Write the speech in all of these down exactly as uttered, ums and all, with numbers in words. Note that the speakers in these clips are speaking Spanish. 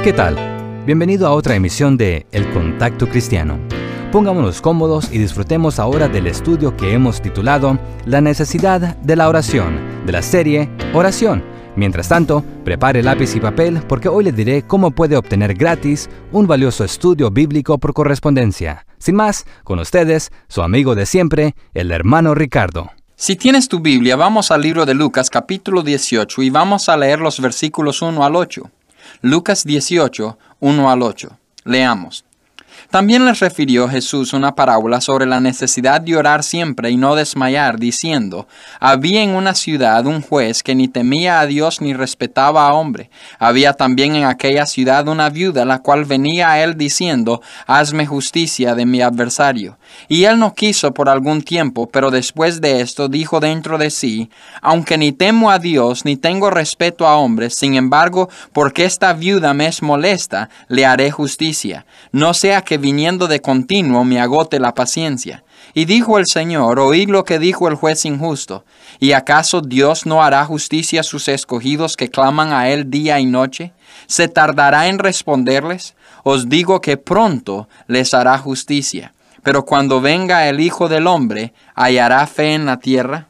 ¿Qué tal? Bienvenido a otra emisión de El Contacto Cristiano. Pongámonos cómodos y disfrutemos ahora del estudio que hemos titulado La necesidad de la oración, de la serie Oración. Mientras tanto, prepare lápiz y papel porque hoy le diré cómo puede obtener gratis un valioso estudio bíblico por correspondencia. Sin más, con ustedes, su amigo de siempre, el hermano Ricardo. Si tienes tu Biblia, vamos al libro de Lucas, capítulo dieciocho, y vamos a leer los versículos uno al ocho. Lucas dieciocho, uno al ocho. Leamos. También les refirió Jesús una parábola sobre la necesidad de orar siempre y no desmayar, diciendo, había en una ciudad un juez que ni temía a Dios ni respetaba a hombre. Había también en aquella ciudad una viuda, la cual venía a él diciendo, hazme justicia de mi adversario. Y él no quiso por algún tiempo, pero después de esto dijo dentro de sí, aunque ni temo a Dios ni tengo respeto a hombres, sin embargo, porque esta viuda me es molesta, le haré justicia, no sea que viniendo de continuo me agote la paciencia. Y dijo el Señor, oíd lo que dijo el juez injusto. ¿Y acaso Dios no hará justicia a sus escogidos que claman a él día y noche? ¿Se tardará en responderles? Os digo que pronto les hará justicia. Pero cuando venga el Hijo del Hombre, ¿hallará fe en la tierra?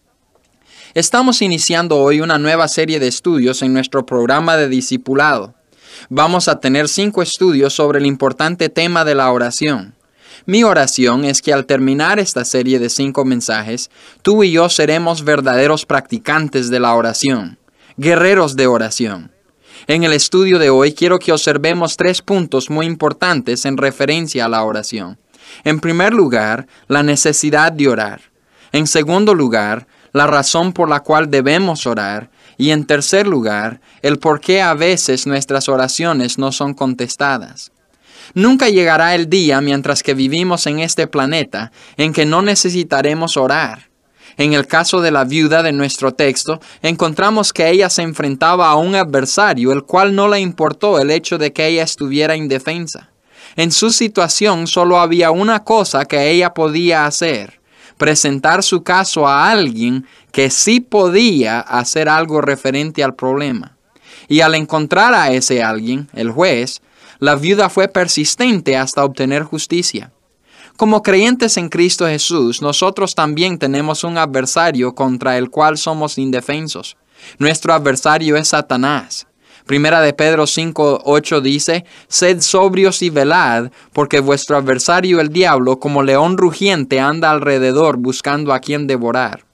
Estamos iniciando hoy una nueva serie de estudios en nuestro programa de discipulado. Vamos a tener cinco estudios sobre el importante tema de la oración. Mi oración es que al terminar esta serie de cinco mensajes, tú y yo seremos verdaderos practicantes de la oración, guerreros de oración. En el estudio de hoy quiero que observemos tres puntos muy importantes en referencia a la oración. En primer lugar, la necesidad de orar. En segundo lugar, la razón por la cual debemos orar. Y en tercer lugar, el por qué a veces nuestras oraciones no son contestadas. Nunca llegará el día mientras que vivimos en este planeta en que no necesitaremos orar. En el caso de la viuda de nuestro texto, encontramos que ella se enfrentaba a un adversario el cual no le importó el hecho de que ella estuviera indefensa. En su situación solo había una cosa que ella podía hacer: presentar su caso a alguien que sí podía hacer algo referente al problema. Y al encontrar a ese alguien, el juez, la viuda fue persistente hasta obtener justicia. Como creyentes en Cristo Jesús, nosotros también tenemos un adversario contra el cual somos indefensos. Nuestro adversario es Satanás. Primera de Pedro cinco, ocho dice, sed sobrios y velad, porque vuestro adversario el diablo, como león rugiente, anda alrededor buscando a quien devorar.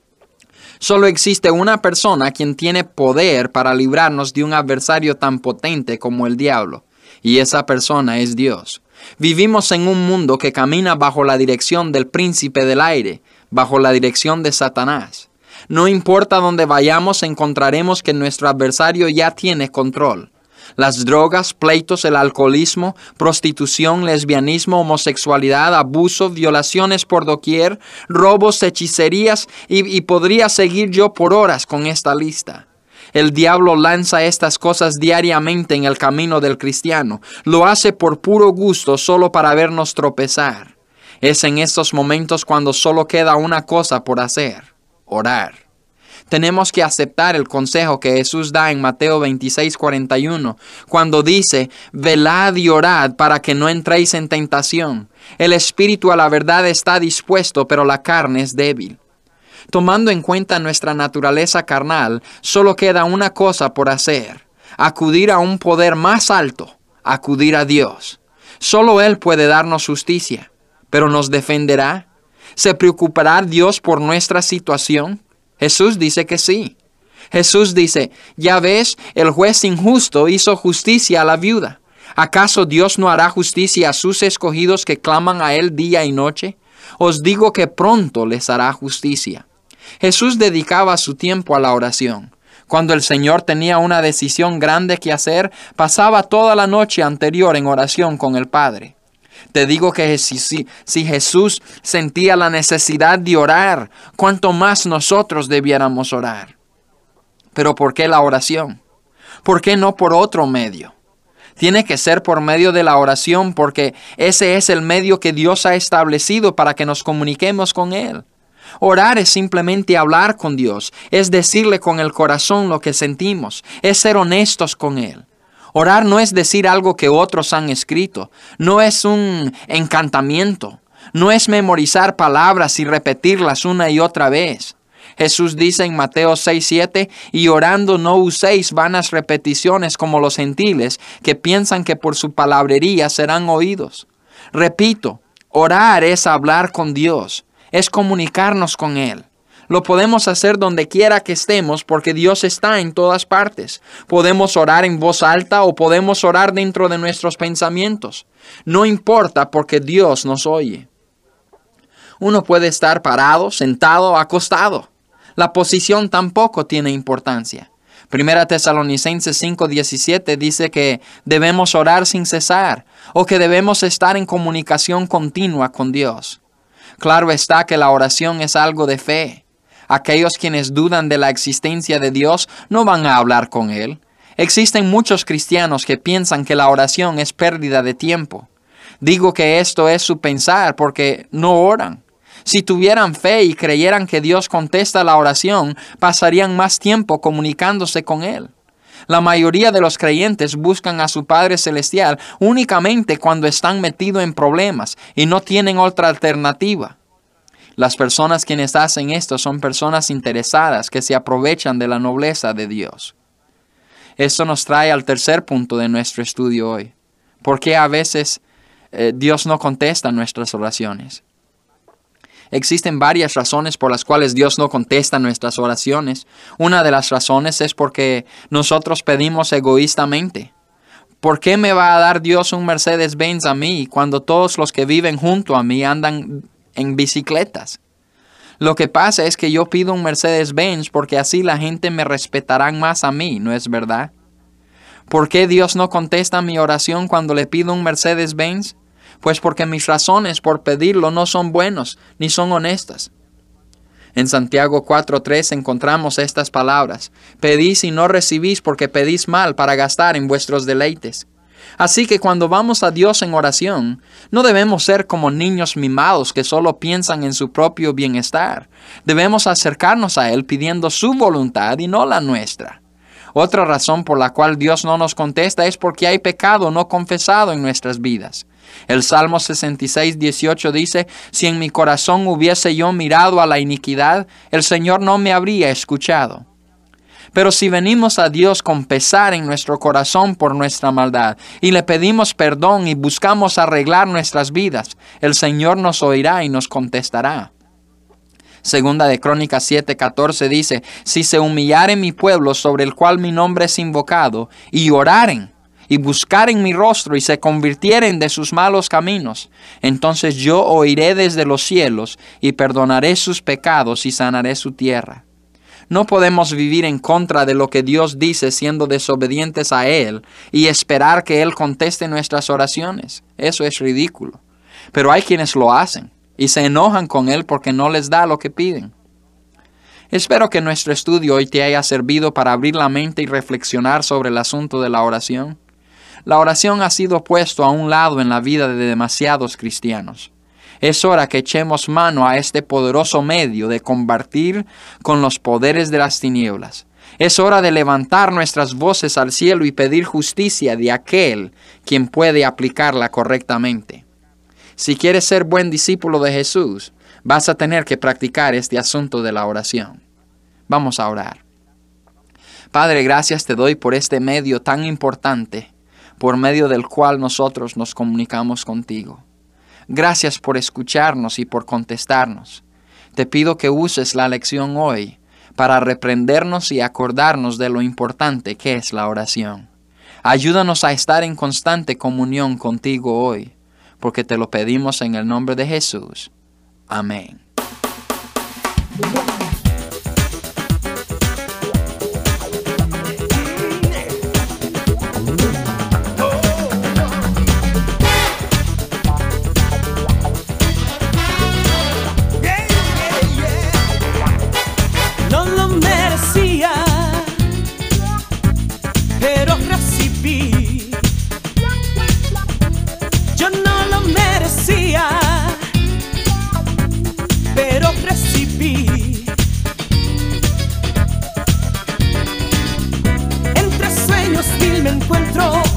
Solo existe una persona quien tiene poder para librarnos de un adversario tan potente como el diablo, y esa persona es Dios. Vivimos en un mundo que camina bajo la dirección del príncipe del aire, bajo la dirección de Satanás. No importa dónde vayamos, encontraremos que nuestro adversario ya tiene control. Las drogas, pleitos, el alcoholismo, prostitución, lesbianismo, homosexualidad, abuso, violaciones por doquier, robos, hechicerías, y, y podría seguir yo por horas con esta lista. El diablo lanza estas cosas diariamente en el camino del cristiano. Lo hace por puro gusto, solo para vernos tropezar. Es en estos momentos cuando solo queda una cosa por hacer: orar. Tenemos que aceptar el consejo que Jesús da en Mateo veintiséis, cuarenta y uno, cuando dice, velad y orad para que no entréis en tentación. El espíritu a la verdad está dispuesto, pero la carne es débil. Tomando en cuenta nuestra naturaleza carnal, solo queda una cosa por hacer: acudir a un poder más alto, acudir a Dios. Solo Él puede darnos justicia, pero ¿nos defenderá? ¿Se preocupará Dios por nuestra situación? Jesús dice que sí. Jesús dice, ya ves, el juez injusto hizo justicia a la viuda. ¿Acaso Dios no hará justicia a sus escogidos que claman a Él día y noche? Os digo que pronto les hará justicia. Jesús dedicaba su tiempo a la oración. Cuando el Señor tenía una decisión grande que hacer, pasaba toda la noche anterior en oración con el Padre. Te digo que si, si, si Jesús sentía la necesidad de orar, ¿cuánto más nosotros debiéramos orar? Pero ¿por qué la oración? ¿Por qué no por otro medio? Tiene que ser por medio de la oración porque ese es el medio que Dios ha establecido para que nos comuniquemos con Él. Orar es simplemente hablar con Dios, es decirle con el corazón lo que sentimos, es ser honestos con Él. Orar no es decir algo que otros han escrito, no es un encantamiento, no es memorizar palabras y repetirlas una y otra vez. Jesús dice en Mateo seis siete, y orando no uséis vanas repeticiones como los gentiles, que piensan que por su palabrería serán oídos. Repito, orar es hablar con Dios, es comunicarnos con Él. Lo podemos hacer donde quiera que estemos porque Dios está en todas partes. Podemos orar en voz alta o podemos orar dentro de nuestros pensamientos. No importa porque Dios nos oye. Uno puede estar parado, sentado o acostado. La posición tampoco tiene importancia. Primera Tesalonicenses cinco diecisiete dice que debemos orar sin cesar o que debemos estar en comunicación continua con Dios. Claro está que la oración es algo de fe. Aquellos quienes dudan de la existencia de Dios no van a hablar con Él. Existen muchos cristianos que piensan que la oración es pérdida de tiempo. Digo que esto es su pensar porque no oran. Si tuvieran fe y creyeran que Dios contesta la oración, pasarían más tiempo comunicándose con Él. La mayoría de los creyentes buscan a su Padre Celestial únicamente cuando están metidos en problemas y no tienen otra alternativa. Las personas quienes hacen esto son personas interesadas que se aprovechan de la nobleza de Dios. Esto nos trae al tercer punto de nuestro estudio hoy. ¿Por qué a veces eh, Dios no contesta nuestras oraciones? Existen varias razones por las cuales Dios no contesta nuestras oraciones. Una de las razones es porque nosotros pedimos egoístamente. ¿Por qué me va a dar Dios un Mercedes-Benz a mí cuando todos los que viven junto a mí andan en bicicletas? Lo que pasa es que yo pido un Mercedes-Benz porque así la gente me respetará más a mí, ¿no es verdad? ¿Por qué Dios no contesta mi oración cuando le pido un Mercedes-Benz? Pues porque mis razones por pedirlo no son buenos ni son honestas. En Santiago cuatro tres encontramos estas palabras: pedís y no recibís porque pedís mal para gastar en vuestros deleites. Así que cuando vamos a Dios en oración, no debemos ser como niños mimados que solo piensan en su propio bienestar. Debemos acercarnos a Él pidiendo su voluntad y no la nuestra. Otra razón por la cual Dios no nos contesta es porque hay pecado no confesado en nuestras vidas. El Salmo sesenta y seis dieciocho dice: si en mi corazón hubiese yo mirado a la iniquidad, el Señor no me habría escuchado. Pero si venimos a Dios con pesar en nuestro corazón por nuestra maldad y le pedimos perdón y buscamos arreglar nuestras vidas, el Señor nos oirá y nos contestará. Segunda de Crónicas siete catorce dice: si se humillare mi pueblo sobre el cual mi nombre es invocado, y oraren, y buscaren mi rostro, y se convirtieren de sus malos caminos, entonces yo oiré desde los cielos, y perdonaré sus pecados, y sanaré su tierra. No podemos vivir en contra de lo que Dios dice siendo desobedientes a Él, y esperar que Él conteste nuestras oraciones. Eso es ridículo. Pero hay quienes lo hacen, y se enojan con Él porque no les da lo que piden. Espero que nuestro estudio hoy te haya servido para abrir la mente y reflexionar sobre el asunto de la oración. La oración ha sido puesto a un lado en la vida de demasiados cristianos. Es hora que echemos mano a este poderoso medio de combatir con los poderes de las tinieblas. Es hora de levantar nuestras voces al cielo y pedir justicia de aquel quien puede aplicarla correctamente. Si quieres ser buen discípulo de Jesús, vas a tener que practicar este asunto de la oración. Vamos a orar. Padre, gracias te doy por este medio tan importante, por medio del cual nosotros nos comunicamos contigo. Gracias por escucharnos y por contestarnos. Te pido que uses la lección hoy para reprendernos y acordarnos de lo importante que es la oración. Ayúdanos a estar en constante comunión contigo hoy, porque te lo pedimos en el nombre de Jesús. Amén. Entre sueños mil me encuentro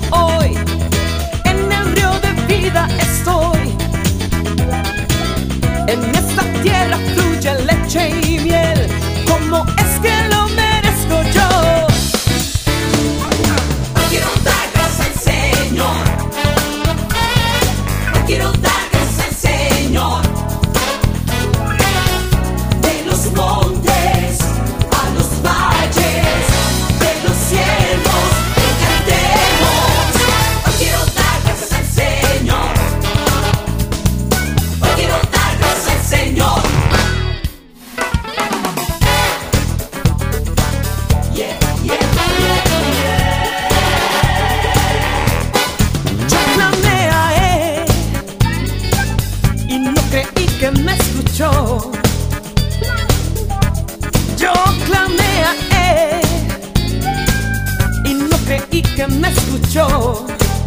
me escuchó.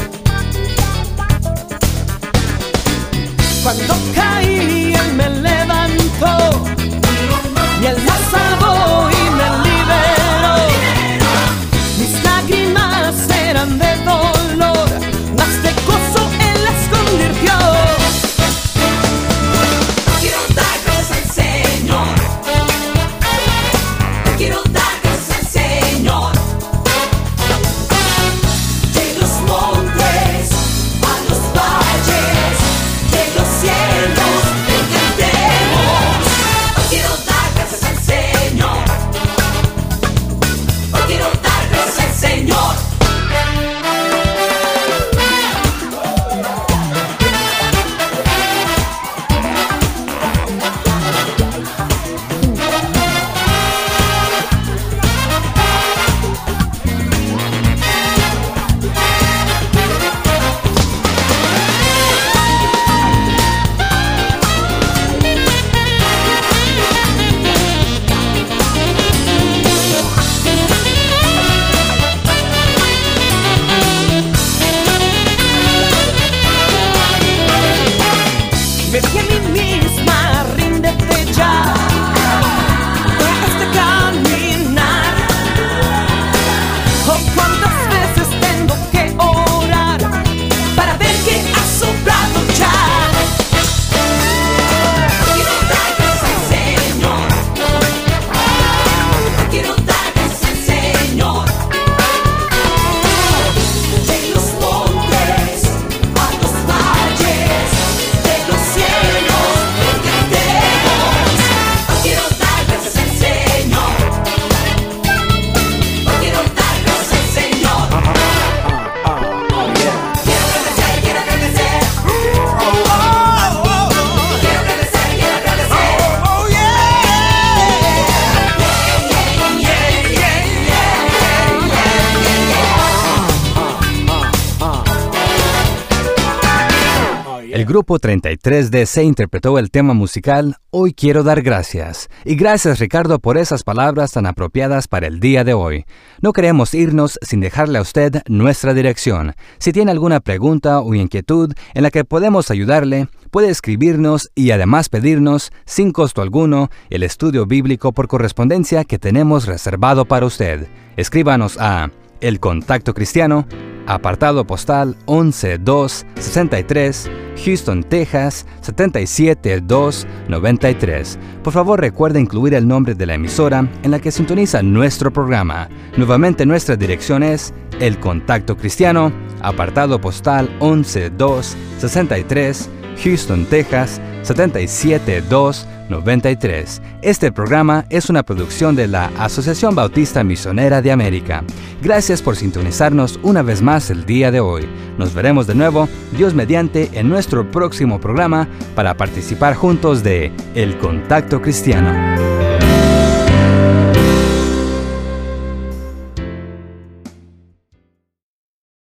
Cuando caí, Él me levantó, y Él me salvó y me liberó. Mis lágrimas eran de dolor, mas de gozo Él las convirtió. Quiero dar gracias al Señor. Quiero dar gracias al Señor. De los montes a los valles, de los cielos te cantemos. Quiero dar gracias al Señor. Quiero dar gracias al Señor. Me di a mí misma, ríndete ya. Dejas de caminar. Oh, cuántas veces tengo que orar para ver que has obrado ya. Quiero dar gracias al Señor. Quiero dar gracias al Señor. De los montes a los valles, de los cielos te cantemos. Quiero dar gracias al Señor. Quiero dar gracias al Señor. Quiero agradecer, quiero agradecer. Quiero agradecer, quiero agradecer. Oh El grupo treinta y tres D C interpretó el tema musical Hoy quiero dar gracias. Y gracias, Ricardo, por esas palabras tan apropiadas para el día de hoy. No queremos irnos sin dejarle a usted nuestra dirección. Si tiene alguna pregunta o inquietud en la que podemos ayudarle, puede escribirnos y además pedirnos, sin costo alguno, el estudio bíblico por correspondencia que tenemos reservado para usted. Escríbanos a El Contacto Cristiano, apartado postal once dos sesenta y tres, Houston, Texas setenta y siete dos noventa y tres. Por favor, recuerde incluir el nombre de la emisora en la que sintoniza nuestro programa. Nuevamente, nuestra dirección es El Contacto Cristiano, apartado postal once dos sesenta y tres, Houston, Texas setenta y siete dos noventa y tres. Este programa es una producción de la Asociación Bautista Misionera de América. Gracias por sintonizarnos una vez más el día de hoy. Nos veremos de nuevo, Dios mediante, en nuestro próximo programa para participar juntos de El Contacto Cristiano.